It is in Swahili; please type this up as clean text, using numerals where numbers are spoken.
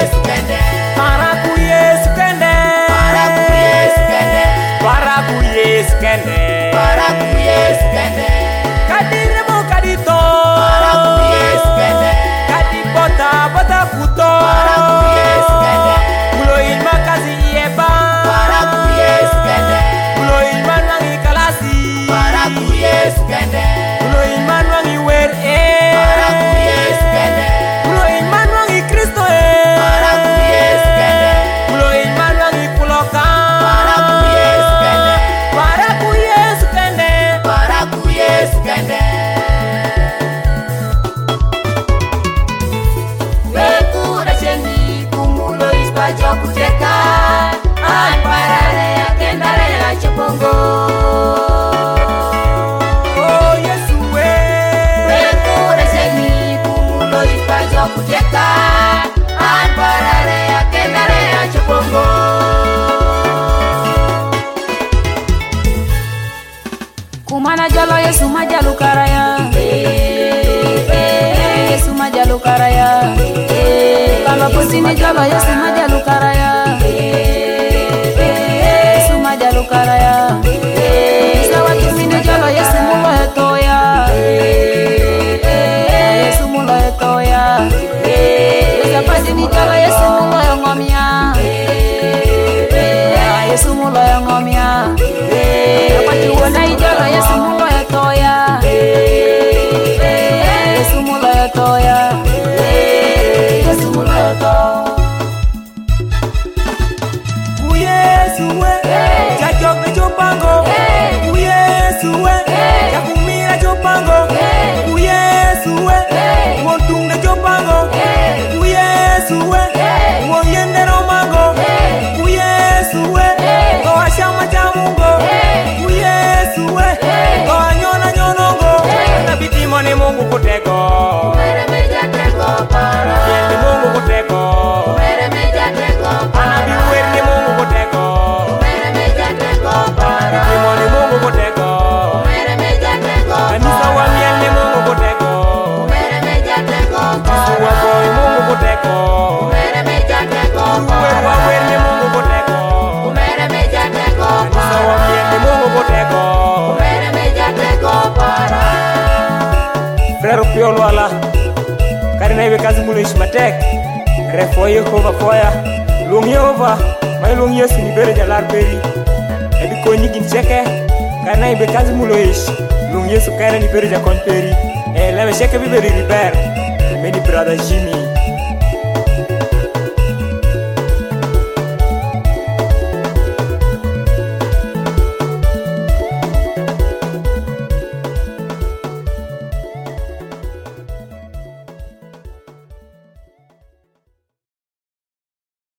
Yesu kende. Paraku Yesu kende. Paraku Yesu kende. Paraku Yesu kende. Paraku Yesu kende. Kadire mo kadito. Paraku Yesu kende. Kadi bota bota kuto. Paraku Yesu kende. Ulo ilma kazi ieba. Paraku Yesu kende. Ulo ilma nwangi kalasi. Paraku Yesu kende. Ulo ilma nwangi wer Paraku Yesu kende. Ulo ilma nwangi Kristo Paraku Yesu kende. Ulo ilma nwangi kuloka. Paraku Yesu kende. Paraku Yesu kende. Paraku Yesu kende. Wekura cheni kumulo ispajo kuteka. Anparare ya kendare ya chobongo. Oh Yesu we. Wekura cheni kumulo ispajo kuteka. Anparare ya kendare ya chobongo. Kumana jalo Yesu majalu karaya. Yesu majalu karaya. Kalau pusini jalo Yesu majalu karaya. Yesu majalu karaya. Sawa tumini jalo Yesu mulo etoya. Yesu mulo etoya. Yesu pasini jalo Yesu mulo yongomia. Yesu mulo yongomia. Apatuona ijalo Yesu mulo etoya. Yesu mulo etoya. Yesu mulo etoya. U Yesu we. Jajok na jopango. U Yesu we. Jakumira jopango. U Yesu we. Wontung na jopango. U Yesu we. Wonyende romango. U Yesu we. Goa shama jamungo. U Yesu we. Goa nyona nyonongo. Nabiti mone Mungu kutego. Mere meja tego para. Yende Mungu kutego. Mere meja tego para. Anabi werni Mungu kutego. Mere meja tego para. Imoni Mungu kutego. Mere meja tego Kanisa wa miel Mungu kutego. Mere meja tego Kisu wa boy Mungu kutego. Mere meja tego Uwer wa werni Mungu kutego. Mere meja tego Kanisa wa miel Mungu kutego. Mere meja tego para. Frero piolo ala. Karina iwe kazi mulo ishmatek. Refo Yehova foya. Luong Yehova. Mai luong Yesu ni bere jalar peri. Ebi konyi gin cheke. Karina iwe kazi mulo ish. Luong Yesu kaina ni bere jakon peri. Leme sheke bi beri riber. Meni brother Jimmy.